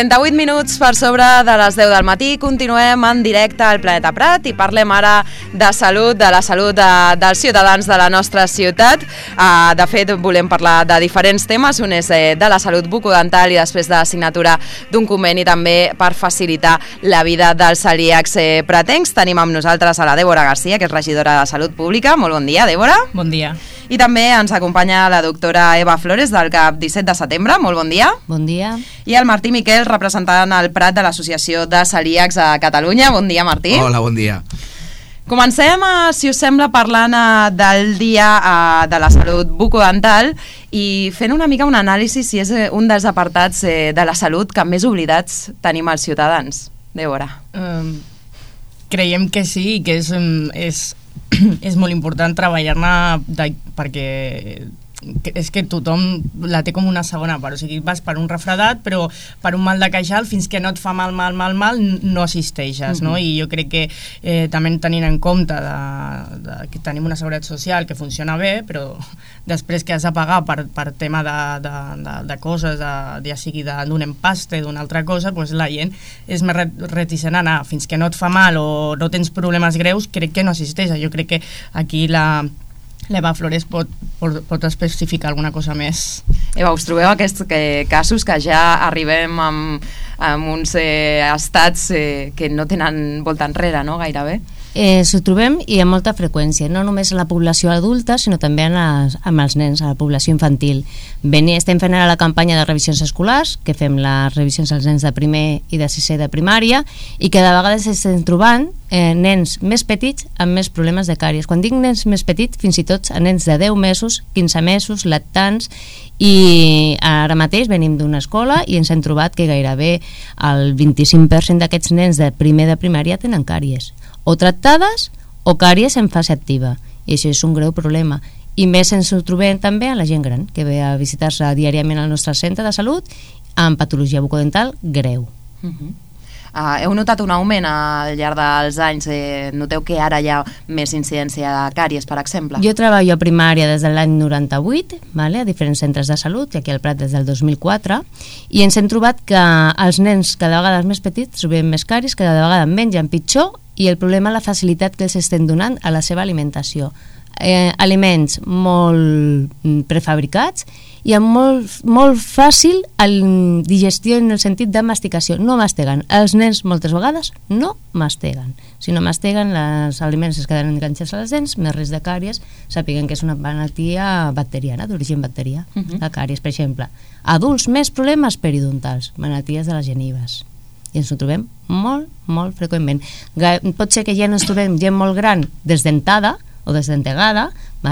38 minuts per sobre de les 10 del matí, continuem en directe al Planeta Prat i parlem ara de salut, de la salut dels ciutadans de la nostra ciutat. De fet, volem parlar de diferents temes, un és de la salut bucodental i després de la signatura d'un conveni també per facilitar la vida dels celíacs pratencs. Tenim amb nosaltres a la Débora Garcia, que és regidora de Salut Pública. Molt bon dia, Débora. Bon dia. I també ens acompanya la doctora Eva Flores del CAP 17 de setembre. Molt bon dia. Bon dia. I el Martí Miquel, representant al Prat de l'Associació de Celíacs a Catalunya. Bon dia, Martí. Hola, bon dia. Comencem, si us sembla, parlant del dia de la salut bucodental i fent una mica un anàlisi si és un dels apartats de la salut que més oblidats tenim els ciutadans. Débora. Creiem que sí, que és molt important treballar-ne perquè és que tothom la té com una segona part, o sigui, vas per un refredat però per un mal de queixal fins que no et fa mal no assisteixes, no? I jo crec que també tenint en compte que tenim una seguretat social que funciona bé, però després que has de pagar per tema de coses, ja sigui d'un empaste, d'una altra cosa, doncs la gent és més reticent a anar. Fins que no et fa mal o no tens problemes greus, crec que no assisteixes. Jo crec que aquí l'Eva Flores pot especificar alguna cosa més. Eva, us trobeu aquests casos que ja arribem amb uns estats que no tenen volta enrere, no? Gairebé? S'ho trobem i amb molta freqüència, no només a la població adulta, sinó també amb els nens, a la població infantil. Estem fent ara la campanya de revisions escolars, que fem les revisions als nens de primer i de sisè de primària, i que de vegades estem trobant nens més petits amb més problemes de càries. Quan dic nens més petits, fins i tot a nens de 10 mesos, 15 mesos, lactants, i ara mateix venim d'una escola i ens hem trobat que gairebé el 25% d'aquests nens de primer de primària tenen càries, o tractades o càries en fase activa, i això és un greu problema. I més ens ho trobem també a la gent gran que ve a visitar-se diàriament al nostre centre de salut amb patologia bucodental greu. Heu notat un augment al llarg dels anys? Noteu que ara hi ha més incidència de càries, per exemple? Jo treballo a primària des de l'any 98, a diferents centres de salut, i aquí al Prat des del 2004, i ens hem trobat que els nens cada vegada més petits trobem més càries, cada vegada mengen pitjor, i el problema és la facilitat que els estem donant a la seva alimentació. Aliments molt prefabricats i amb molt fàcil digestió en el sentit de masticació. No masteguen. Els nens moltes vegades no masteguen. Si no masteguen, els aliments es queden enganxats a les dents, més risc de càries, sàpiguen que és una malaltia bacteriana, d'origen bacterià. La càries, per exemple. Adults, més problemes periodontals, malalties de les genives. I ens ho trobem molt freqüentment. Pot ser que ja no ens trobem gent molt gran desdentada o desdentegada,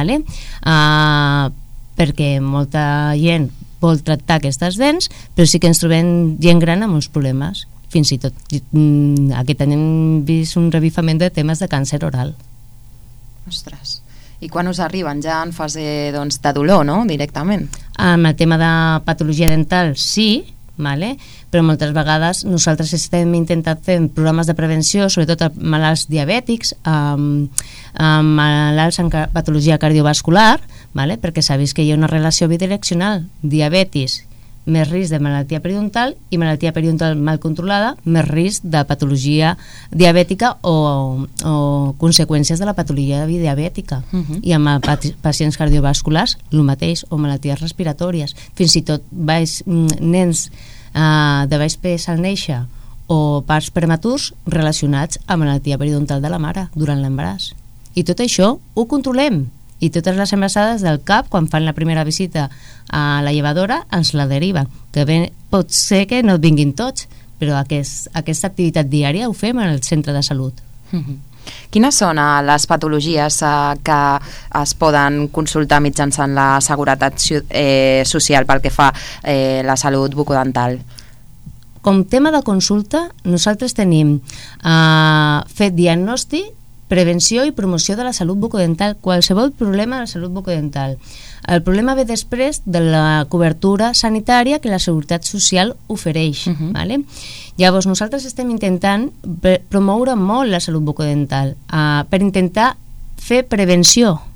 perquè molta gent vol tractar aquestes dents, però sí que ens trobem gent gran amb molts problemes. Fins i tot aquest any hem vist un revifament de temes de càncer oral. Ostres. I quan us arriben? Ja en fase de dolor, no? Directament? Amb el tema de patologia dental, sí, però moltes vegades nosaltres estem intentant fer programes de prevenció, sobretot a malalts diabètics, malalts amb patologia cardiovascular, perquè s'ha vist que hi ha una relació bidireccional, diabetis més risc de malaltia periodontal i malaltia periodontal mal controlada més risc de patologia diabètica o conseqüències de la patologia diabètica. I amb pacients cardiovasculars el mateix, o malalties respiratòries, fins i tot nens de baix pes al néixer o parts prematurs relacionats amb malaltia periodontal de la mare durant l'embaràs. I tot això ho controlem. I totes les embarassades del CAP, quan fan la primera visita a la llevadora, ens la deriven. Que pot ser que no vinguin tots, però aquesta activitat diària ho fem al centre de salut. Quines són les patologies que es poden consultar mitjançant la seguretat social pel que fa la salut bucodental? Com tema de consulta, nosaltres tenim fet diagnòstic, prevenció i promoció de la salut bucodental, qualsevol problema de la salut bucodental. El problema ve després de la cobertura sanitària que la Seguretat Social ofereix. Llavors, nosaltres estem intentant promoure molt la salut bucodental per intentar fer prevenció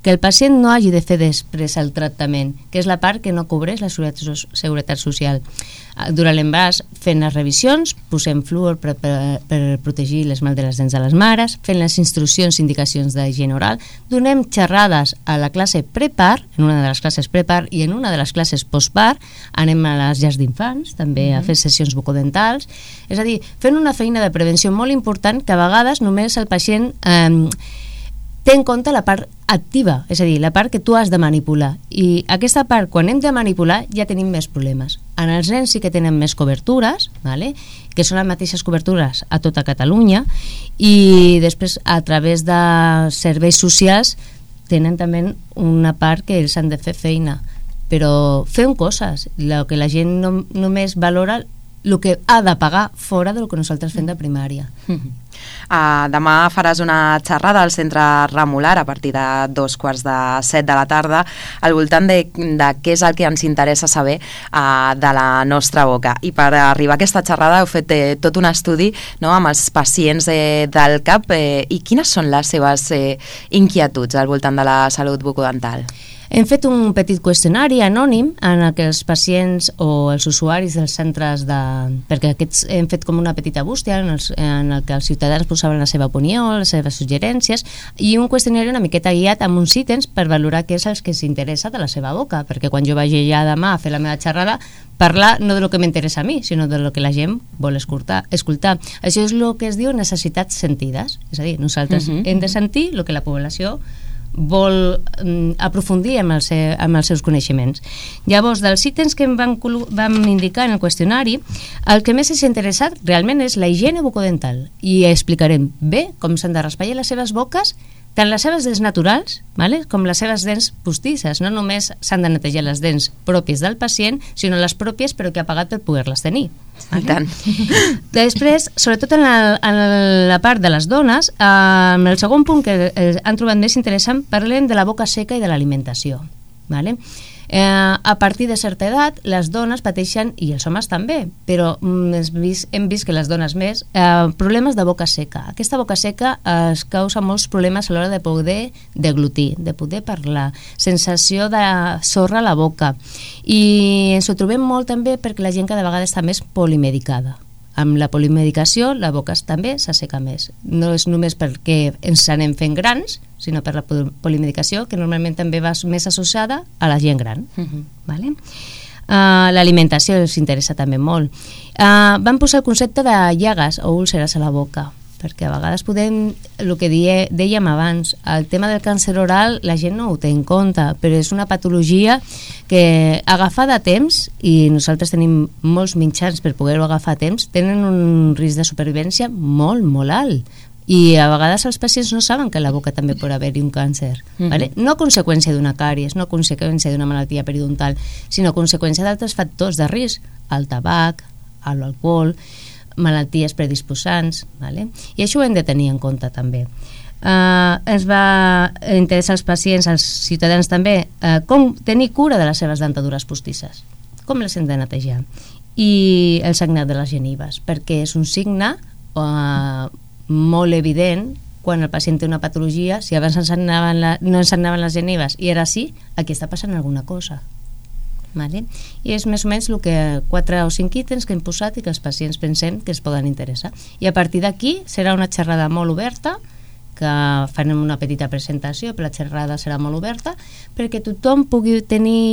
que el pacient no hagi de fer després el tractament, que és la part que no cobreix la Seguretat Social. Durant l'embaràs, fent les revisions, posem flúor per protegir l'esmalt de les dents de les mares, fent les instruccions i indicacions d'higiene oral, donem xerrades a la classe prepart, en una de les classes prepart, i en una de les classes postpart, anem a les llars d'infants, també a fer sessions bucodentals, és a dir, fent una feina de prevenció molt important que a vegades només el pacient té en compte la part activa, és a dir, la part que tu has de manipular. I aquesta part, quan hem de manipular, ja tenim més problemes. En els nens sí que tenen més cobertures, vale? Que són les mateixes cobertures a tota Catalunya, i després, a través de serveis socials, tenen també una part que ells han de fer feina. Però fem coses, el que la gent només valora el que ha de pagar fora del que nosaltres fem de primària. Demà faràs una xerrada al Centre Remolar a partir de 2:15 de la tarda al voltant de què és el que ens interessa saber de la nostra boca. I per arribar a aquesta xerrada heu fet tot un estudi, no, amb els pacients del CAP, i quines són les seves inquietuds al voltant de la salut bucodental? Hem fet un petit qüestionari anònim en el que els pacients o els usuaris dels centres perquè aquests hem fet com una petita bústia en el que els ciutadans posaven la seva opinió, les seves suggerències, i un qüestionari una miqueta guiat amb uns ítems per valorar què és el que s'interessa de la seva boca, perquè quan jo vagi allà demà a fer la meva xerrada, parlar no de lo que m'interessa a mi, sinó de lo que la gent vol escoltar. Això és el que es diu necessitats sentides, és a dir, nosaltres hem de sentir el que la població vol aprofundir amb els seus coneixements. Llavors, dels ítems que vam indicar en el qüestionari, el que més s'ha interessat realment és la higiene bucodental, i explicarem bé com s'han de raspallar les seves boques, tant les seves dents naturals, com les seves dents postisses. No només s'han de netejar les dents pròpies del pacient, sinó les pròpies però que ha pagat per poder-les tenir. Tant. Després, sobretot en la part de les dones, en el segon punt que han trobat més interessant, parlem de la boca seca i de l'alimentació. A partir de certa edat, les dones pateixen, i els homes també, però hem vist que les dones més, problemes de boca seca. Aquesta boca seca es causa molts problemes a l'hora de poder deglutir, de poder parlar, sensació de sorra a la boca, i ens ho trobem molt també perquè la gent cada vegada està més polimedicada. Amb la polimedicació la boca també s'asseca més. No és només perquè ens anem fent grans, sinó per la polimedicació, que normalment també va més associada a la gent gran. L'alimentació els interessa també molt. Vam posar el concepte de llagues o úlceres a la boca, perquè a vegades podem, el que dèiem abans, el tema del càncer oral la gent no ho té en compte, però és una patologia que agafada a temps, i nosaltres tenim molts mitjans per poder-ho agafar a temps, tenen un risc de supervivència molt, molt alt. I a vegades els pacients no saben que a la boca també pot haver-hi un càncer. No conseqüència d'una càries, no conseqüència d'una malaltia periodontal, sinó conseqüència d'altres factors de risc, el tabac, l'alcohol, malalties predisposants, i això ho hem de tenir en compte també. Ens va interessar als pacients, als ciutadans també, com tenir cura de les seves dentadures postisses, com les hem de netejar, i el sagnat de les genives, perquè és un signe molt evident quan el pacient té una patologia. Si abans no ens anaven les genives i ara sí, aquí està passant alguna cosa. I és més o menys el que 4 o 5 ítems que hem posat i que els pacients pensem que es poden interessar, i a partir d'aquí serà una xerrada molt oberta, que farem una petita presentació, però la xerrada serà molt oberta perquè tothom pugui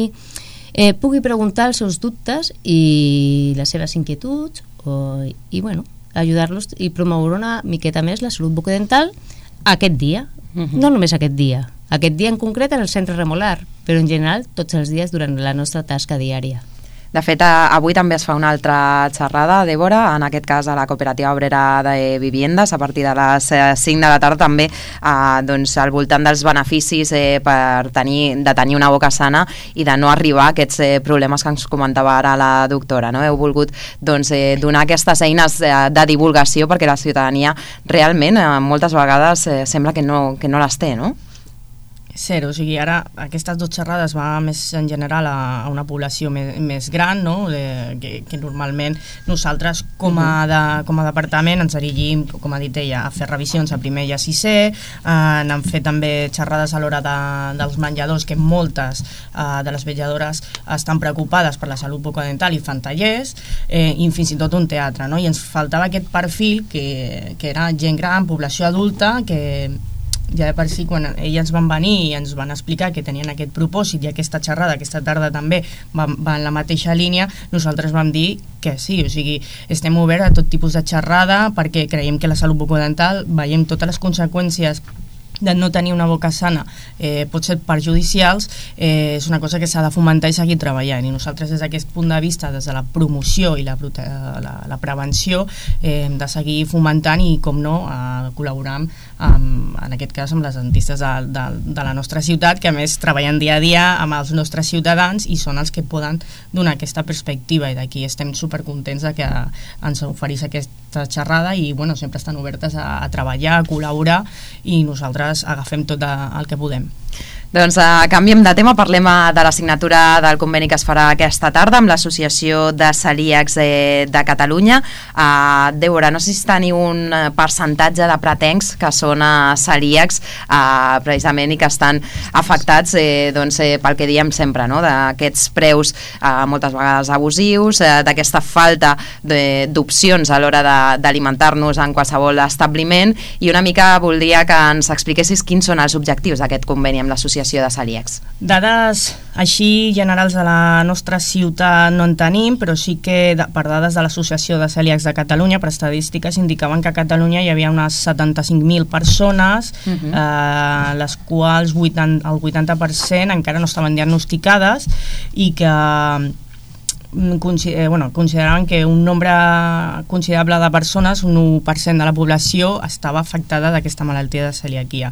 preguntar els seus dubtes i les seves inquietuds, i ajudar-los i promoure una miqueta més la salut bucodental aquest dia, no només aquest dia en concret en el Centre Remolar, però en general tots els dies durant la nostra tasca diària. De fet, avui també es fa una altra xerrada, Débora, en aquest cas a la Cooperativa Obrera de Viviendes, a partir de les 5 de la tarda, també al voltant dels beneficis de tenir una boca sana i de no arribar a aquests problemes que ens comentava ara la doctora. Heu volgut donar aquestes eines de divulgació perquè la ciutadania realment moltes vegades sembla que no les té, no? Zero, o sigui, ara aquestes 2 xerrades va més en general a una població més gran, no? Que normalment nosaltres com a departament ens dirigim, com ha dit ella, a fer revisions a primer i a sisè, n'han fet també xerrades a l'hora dels menjadors, que moltes de les vetlladores estan preocupades per la salut bucodental i fan tallers, i fins i tot un teatre, no? I ens faltava aquest perfil que era gent gran, població adulta, que ja de per si quan elles van venir i ens van explicar que tenien aquest propòsit i aquesta xerrada aquesta tarda també va en la mateixa línia, nosaltres vam dir que sí, o sigui, estem oberts a tot tipus de xerrada perquè creiem que la salut bucodental, veiem totes les conseqüències de no tenir una boca sana pot ser perjudicials, és una cosa que s'ha de fomentar i seguir treballant, i nosaltres des d'aquest punt de vista, des de la promoció i la prevenció, hem de seguir fomentant i, com no, col·laborar en aquest cas amb les dentistes de la nostra ciutat, que a més treballen dia a dia amb els nostres ciutadans i són els que poden donar aquesta perspectiva, i d'aquí estem supercontents de que ens oferís aquesta xerrada i bueno, sempre estan obertes a treballar, a col·laborar, i nosaltres agafem tot el que podem. Doncs canviem de tema, parlem de la signatura del conveni que es farà aquesta tarda amb l'Associació de Celíacs de Catalunya. Débora, no sé si teniu un percentatge de pretencs que són celíacs precisament i que estan afectats pel que diem sempre, no? D'aquests preus moltes vegades abusius, d'aquesta falta d'opcions a l'hora d'alimentar-nos en qualsevol establiment, i una mica voldria que ens expliquessis quins són els objectius d'aquest conveni amb l'Associació de Celíacs. Dades així generals de la nostra ciutat no en tenim, però sí que per dades de l'Associació de Celíacs de Catalunya, per estadístiques, indicaven que a Catalunya hi havia unes 75.000 persones, les quals el 80% encara no estaven diagnosticades, i que consideraven que un nombre considerable de persones, un 1% de la població, estava afectada d'aquesta malaltia de celiaquia.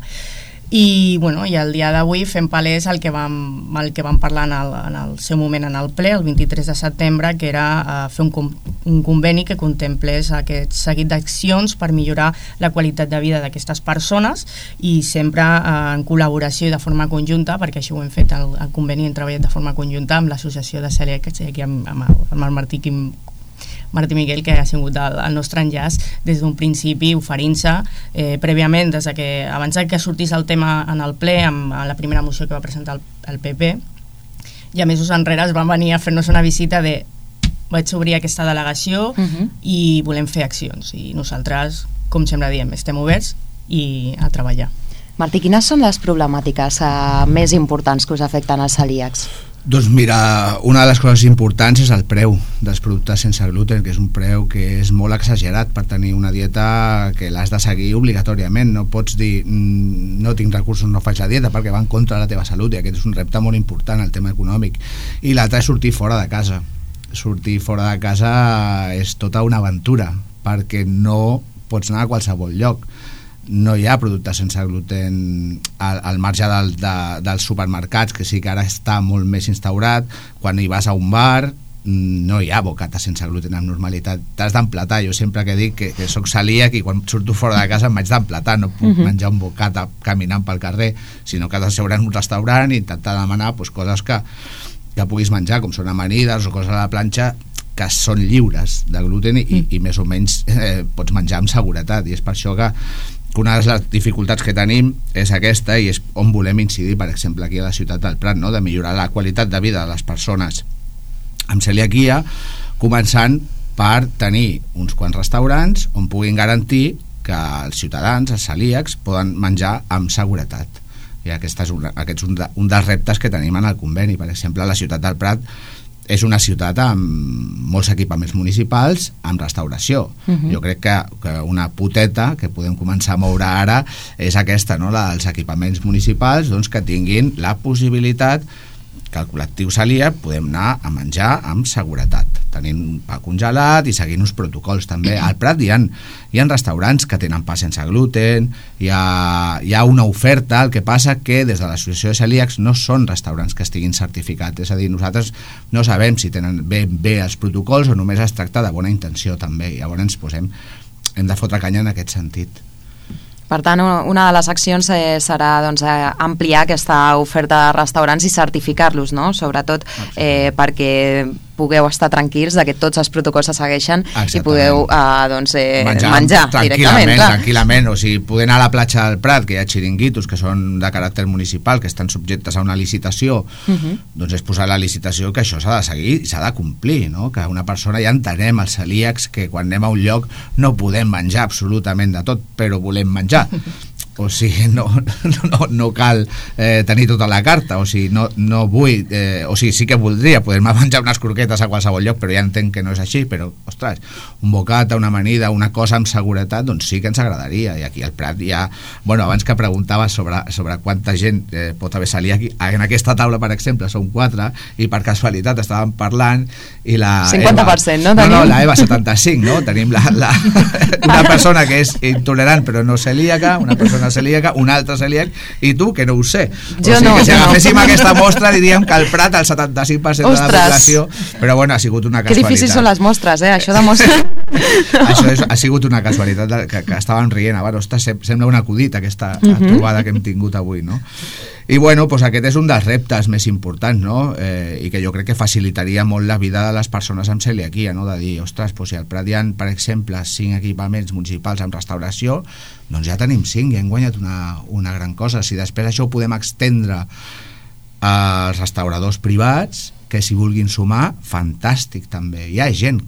I el dia d'avui fem palès el que vam parlar en el seu moment en el ple, el 23 de setembre, que era fer un conveni que contemplés aquest seguit d'accions per millorar la qualitat de vida d'aquestes persones, i sempre en col·laboració i de forma conjunta, perquè així ho hem fet, el conveni hem treballat de forma conjunta amb l'Associació de Celíacs, aquí amb el Martí Miguel, que ha sigut el nostre enllaç des d'un principi, oferint-se prèviament, abans que sortís el tema en el ple, amb la primera moció que va presentar el PP, i a mesos enrere es van venir a fer-nos una visita de vaig obrir aquesta delegació i volem fer accions, i nosaltres, com sempre diem, estem oberts i a treballar. Martí, quines són les problemàtiques més importants que us afecten als celíacs? Doncs mira, una de les coses importants és el preu dels productes sense gluten, que és un preu que és molt exagerat per tenir una dieta que l'has de seguir obligatòriament. No pots dir no tinc recursos, no faig la dieta, perquè va en contra de la teva salut, i aquest és un repte molt important, el tema econòmic. I l'altre és sortir fora de casa. Sortir fora de casa és tota una aventura, perquè no pots anar a qualsevol lloc. No hi ha productes sense gluten al marge dels supermercats, que sí que ara està molt més instaurat. Quan hi vas a un bar no hi ha bocata sense gluten amb normalitat, t'has d'emplatar. Jo sempre que dic que soc celíac i quan surto fora de casa em vaig d'emplatar, no puc menjar un bocata caminant pel carrer, sinó que has d'asseure en un restaurant i intentar demanar coses que puguis menjar, com són amanides o coses a la planxa, que són lliures de gluten i més o menys pots menjar amb seguretat. I és per això que una de les dificultats que tenim és aquesta, i és on volem incidir, per exemple, aquí a la ciutat del Prat, no? De millorar la qualitat de vida de les persones amb celiaquia, començant per tenir uns quants restaurants on puguin garantir que els ciutadans, els celíacs, poden menjar amb seguretat. I aquest és un dels reptes que tenim en el conveni. Per exemple, la ciutat del Prat és una ciutat amb molts equipaments municipals amb restauració. Jo crec que una poteta que podem començar a moure ara és aquesta, no? La dels equipaments municipals, doncs, que tinguin la possibilitat que el col·lectiu celíac podem anar a menjar amb seguretat, tenint un pa congelat i seguint uns protocols també. Al Prat hi ha restaurants que tenen pa sense gluten, hi ha una oferta. El que passa que des de l'Associació de Celíacs no són restaurants que estiguin certificats, és a dir, nosaltres no sabem si tenen bé els protocols o només es tracta de bona intenció també. Llavors hem de fotre canya en aquest sentit. Per tant, una de les accions serà doncs, ampliar aquesta oferta de restaurants i certificar-los, no? Sobretot perquè pugueu estar tranquils que tots els protocols se segueixen. Exactament. I podeu menjar directament. Tranquil·lament, o sigui, poder anar a la platja del Prat, que hi ha xiringuitos que són de caràcter municipal, que estan subjectes a una licitació, doncs és posar la licitació que això s'ha de seguir i s'ha de complir, no? Que una persona, ja entenem els celíacs, que quan anem a un lloc no podem menjar absolutament de tot, però volem menjar. O sigui, no cal tenir tota la carta, o sigui, no vull, o sigui, sí que voldria poder-me menjar unes croquetes a qualsevol lloc, però ja entenc que no és així, però, ostres, un bocata, una amanida, una cosa amb seguretat, doncs sí que ens agradaria, i aquí al Prat ja, bueno, abans que preguntava sobre quanta gent pot haver celíac, en aquesta taula, per exemple, són 4, i per casualitat estàvem parlant, i la 50%, Eva, no, la Eva 75, no? Tenim una persona que és intolerant però no celíaca, una persona celíaca, un altre celíac, i tu, que no ho sé. Jo o sigui, que si agaféssim aquesta mostra diríem que al Prat el 75% de la població, però bueno, ha sigut una casualitat. Que difícils són les mostres, això demostra... Això ha sigut una casualitat que estàvem rient abans, ostres, sembla un acudit aquesta trobada que hem tingut avui, no? I bueno, doncs aquest és un dels reptes més importants, no? I que jo crec que facilitaria molt la vida de les persones amb celiaquia, no? De dir, ostres, doncs si al Prat hi ha, per exemple, 5 equipaments municipals amb restauració, doncs ja tenim 5 i hem guanyat una gran cosa. Si després això ho podem extendre als restauradors privats, que si vulguin sumar, fantàstic també. Hi ha gent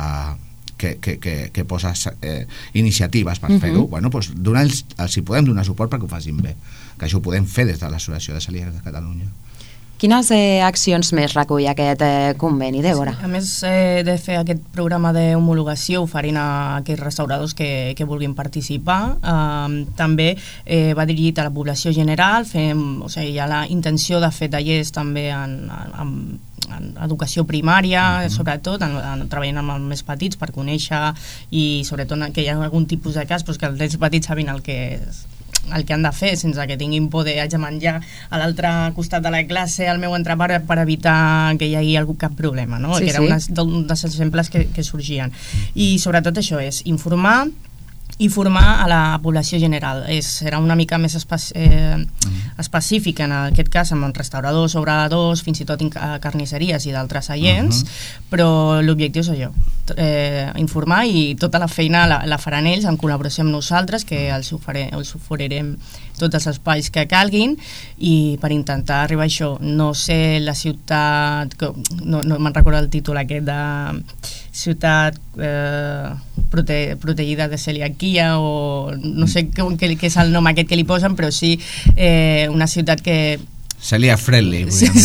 que posa iniciatives per fer-ho, bueno, doncs si podem donar suport perquè ho facin bé, que això ho podem fer des de l'Associació de Celíacs de Catalunya. Quines accions més recull aquest conveni, Débora? Sí, a més de fer aquest programa d'homologació oferint a aquells restauradors que vulguin participar, també va dirigit a la població general, hi ha la intenció de fer tallers també en educació primària, sobretot treballant amb els més petits per conèixer i sobretot que hi ha algun tipus de cas que els nens petits sabin el que han de fer sense que tinguin por de haig de menjar a l'altre costat de la classe al meu entrepà per evitar que hi hagi cap problema, no? Que era un dels exemples que sorgien. I sobretot això és informar i formar a la població general. Serà una mica més específic en aquest cas amb restauradors, obradors, fins i tot carnisseries i d'altres seients, però l'objectiu és allò, informar, i tota la feina la faran ells en col·laboració amb nosaltres, que els oferirem tots els espais que calguin, i per intentar arribar a això. No sé la ciutat, no me'n recordo el títol aquest de ciutat protegida de celiaquia, o no sé què és el nom aquest que li posen, però sí una ciutat que... Celiac friendly.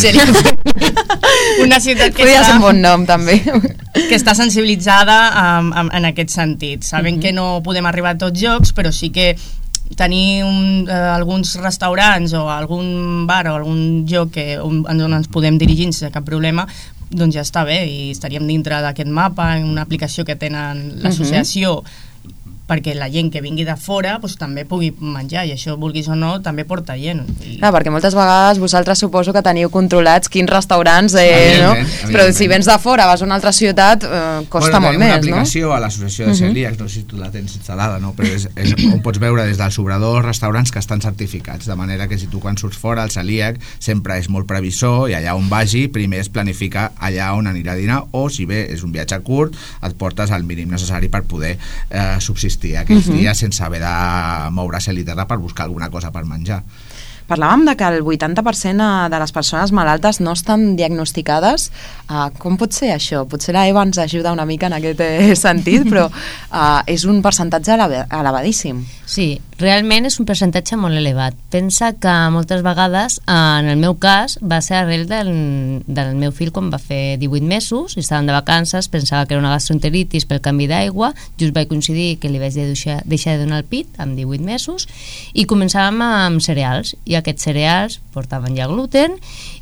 Una ciutat que podria ser un bon nom també, que està sensibilitzada en aquest sentit. Sabem que no podem arribar a tots llocs, però sí que tenir alguns restaurants o algun bar o algun lloc on ens podem dirigir sense cap problema, doncs ja està bé, i estaríem dintre d'aquest mapa, en una aplicació que tenen l'associació, perquè la gent que vingui de fora també pugui menjar, i això, vulguis o no, també porta gent. Clar, perquè moltes vegades vosaltres suposo que teniu controlats quins restaurants, no? Però si vens de fora, vas a una altra ciutat, costa molt més, no? Tenim una aplicació a l'Associació de Celíacs, no sé si tu la tens instal·lada, no? Però és on pots veure des dels obradors restaurants que estan certificats, de manera que si tu quan surts fora, el celíac sempre és molt previsor, i allà on vagi, primer es planifica allà on anirà a dinar, o si bé és un viatge curt, et portes el mínim necessari per poder subsistir aquells dies sense haver de moure-se a l'iterra per buscar alguna cosa per menjar. Parlàvem de que el 80% de les persones malaltes no estan diagnosticades. Com pot ser això? Potser la Eva ens ajuda una mica en aquest sentit, però és un percentatge elevadíssim. Sí, realment és un percentatge molt elevat. Pensa que moltes vegades, en el meu cas, va ser arrel del meu fill quan va fer 18 mesos, i estàvem de vacances, pensava que era una gastroenteritis pel canvi d'aigua, just vaig coincidir que li vaig deixar de donar el pit amb 18 mesos, i començàvem amb cereals, i aquests cereals portaven ja gluten,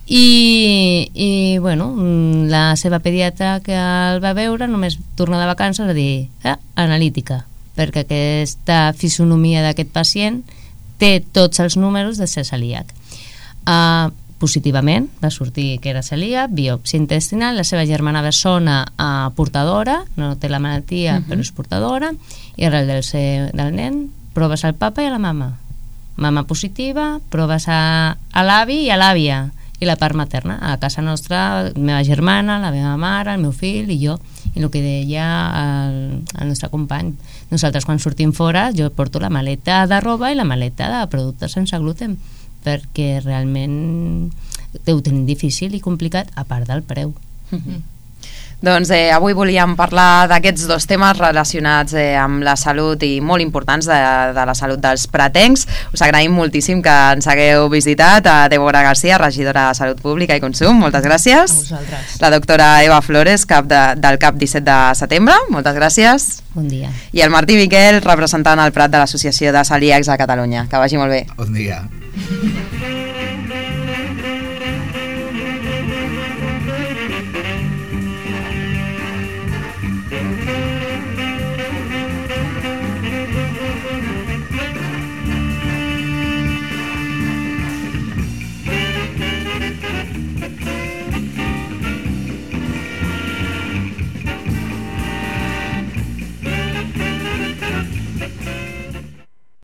i bueno, la seva pediatra que el va veure només tornar de vacances va dir analítica, perquè aquesta fisonomia d'aquest pacient té tots els números de ser celíac. Positivament va sortir que era celíac, biòpsia intestinal, la seva germana bessona portadora, no té la malaltia però és portadora, i arrel del nen proves al papa i a la mama. Mama positiva, proves a l'avi i a l'àvia, i la part materna. A casa nostra, la meva germana, la meva mare, el meu fill i jo. I el que deia el nostre company, nosaltres quan sortim fora jo porto la maleta de roba i la maleta de productes sense gluten, perquè realment ho tenim difícil i complicat, a part del preu. Doncs avui volíem parlar d'aquests dos temes relacionats amb la salut i molt importants de la salut dels pratencs. Us agraïm moltíssim que ens hagueu visitat. A Débora García, regidora de Salut Pública i Consum, moltes gràcies. A vosaltres. La doctora Eva Flores, cap del CAP 17 de setembre, moltes gràcies. Bon dia. I el Martí Miquel, representant al Prat de l'Associació de Celíacs a Catalunya. Que vagi molt bé. Bon dia.